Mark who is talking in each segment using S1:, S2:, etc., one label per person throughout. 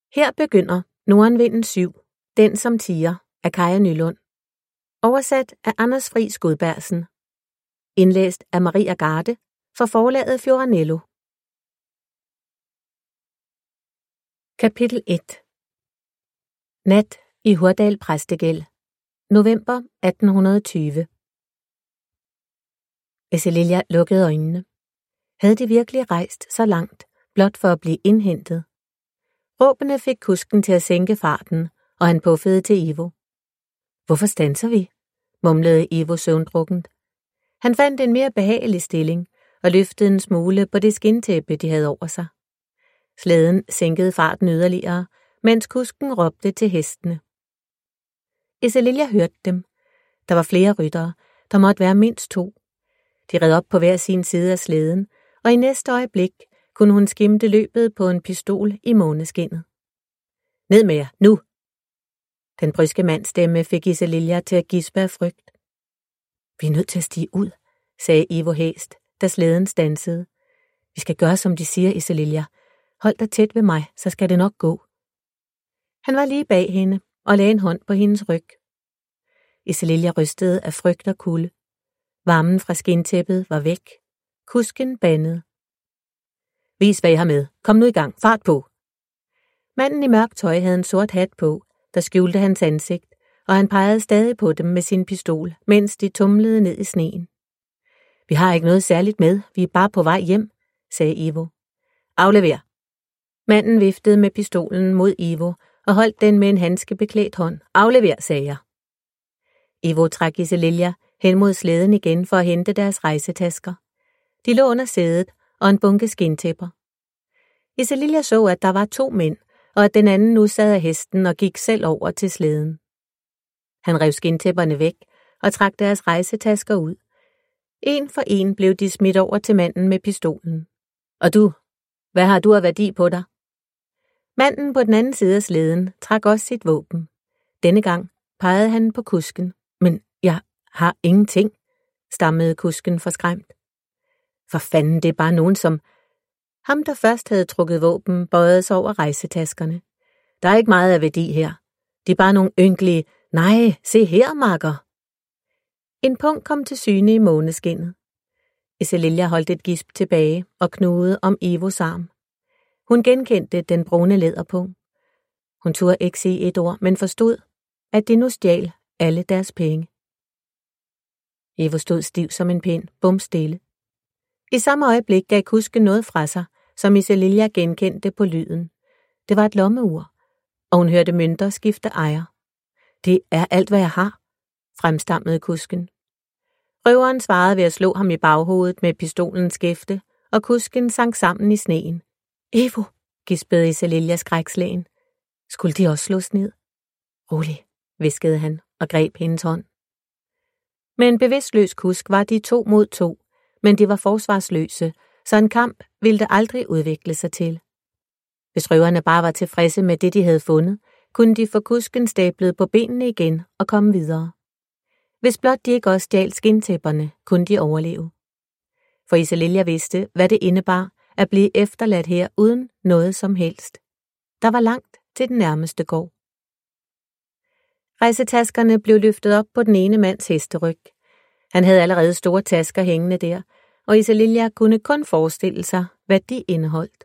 S1: Her begynder Nordenvinden 7, Den som tiger af Kaja Nylund. Oversat af Anders Friis Godbergsen. Indlæst af Maria Garde for forlaget Fioranello. Kapitel 1. Nat i Hurdal Præstegæld. November 1820. Esselilja lukkede øjnene. Havde de virkelig rejst så langt, blot for at blive indhentet? Råbene fik kusken til at sænke farten, og han puffede til Ivo. Hvorfor standser vi? Mumlede Ivo søvndrukkent. Han fandt en mere behagelig stilling og løftede en smule på det skindtæppe, de havde over sig. Slæden sænkede farten yderligere, mens kusken råbte til hestene. Esselilja hørte dem. Der var flere ryttere. Der måtte være mindst 2. De red op på hver sin side af slæden, og i næste øjeblik kunne hun skimte løbet på en pistol i måneskinnet. Ned med jer, nu! Den bryske mandsstemme fik Esselilja til at gispe af frygt. Vi er nødt til at stige ud, sagde Ivo hæst, da slæden standsede. Vi skal gøre, som de siger, Esselilja. Hold dig tæt ved mig, så skal det nok gå. Han var lige bag hende og lagde en hånd på hendes ryg. Esselilja rystede af frygt og kulde. Varmen fra skindtæppet var væk. Kusken bandede. Vis, hvad I har med. Kom nu i gang. Fart på. Manden i mørkt tøj havde en sort hat på, der skjulte hans ansigt, og han pegede stadig på dem med sin pistol, mens de tumlede ned i sneen. Vi har ikke noget særligt med. Vi er bare på vej hjem, sagde Ivo. Aflever. Manden viftede med pistolen mod Ivo og holdt den med en handskebeklædt hånd. Aflever, sagde jeg. Ivo trak Esselilja hen mod slæden igen for at hente deres rejsetasker. De lå under sædet og en bunke skindtæpper. Esselilja så, at der var 2 mænd, og at den anden nu sad af hesten og gik selv over til slæden. Han rev skindtæpperne væk og trak deres rejsetasker ud. En for en blev de smidt over til manden med pistolen. Og du, hvad har du af værdi på dig? Manden på den anden side af slæden trak også sit våben. Denne gang pegede han på kusken. Men jeg har ingenting, stammede kusken forskræmt. For fanden, det er bare nogen som... Ham, der først havde trukket våben, bøjede sig over rejsetaskerne. Der er ikke meget af værdi her. Det er bare nogle ynkelige... Nej, se her, makker. En punkt kom til syne i måneskinnet. Esselilja holdt et gisp tilbage og knugede om Ivos arm. Hun genkendte den brune læderpung. Hun turde ikke sige et ord, men forstod, at de nu stjal alle deres penge. Ivo stod stiv som en pind, bumstille. I samme øjeblik gav kusken noget fra sig, som Esselilja genkendte på lyden. Det var et lommeur, og hun hørte mønter skifte ejer. Det er alt, hvad jeg har, fremstammede kusken. Røveren svarede ved at slå ham i baghovedet med pistolens skæfte, og kusken sank sammen i sneen. Ivo, gispede Esselilja skrækslagen. Skulle de også slås ned? Rolig, hviskede han og greb hendes hånd. Med en bevidstløs kusk var de 2 mod 2, men de var forsvarsløse, så en kamp ville det aldrig udvikle sig til. Hvis røverne bare var tilfredse med det, de havde fundet, kunne de få kusken stablet på benene igen og komme videre. Hvis blot de ikke også stjal skindtæpperne, kunne de overleve. For Esselilja vidste, hvad det indebar at blive efterladt her uden noget som helst. Der var langt til den nærmeste gård. Rejsetaskerne blev løftet op på den ene mands hesteryg. Han havde allerede store tasker hængende der, og Esselilja kunne kun forestille sig, hvad de indeholdt.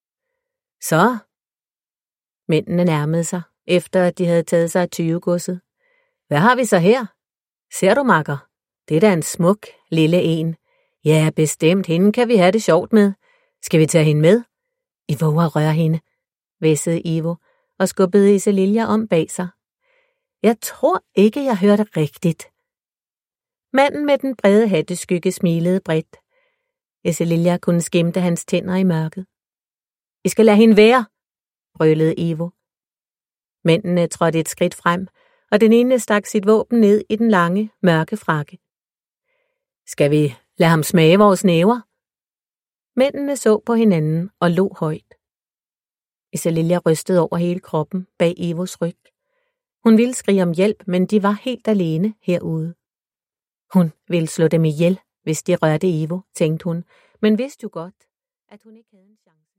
S1: Så. Mændene nærmede sig, efter at de havde taget sig af tyvegodset. Hvad har vi så her? Ser du, makker? Det er da en smuk, lille en. Ja, bestemt, hende kan vi have det sjovt med. Skal vi tage hende med? I våger at røre hende, hvæssede Ivo og skubbede Esselilja om bag sig. Jeg tror ikke, jeg hørte rigtigt. Manden med den brede hatteskygge smilede bredt. Esselilja kunne skimte hans tænder i mørket. I skal lade hende være, brølede Ivo. Mændene trådte et skridt frem, og den ene stak sit våben ned i den lange, mørke frakke. Skal vi lade ham smage vores næver? Mændene så på hinanden og lå højt. Esselilja rystede over hele kroppen bag Ivos ryg. Hun ville skrige om hjælp, men de var helt alene herude. Hun ville slå dem ihjel, hvis de rørte Ivo, tænkte hun, men vidste jo godt, at hun ikke havde en chance.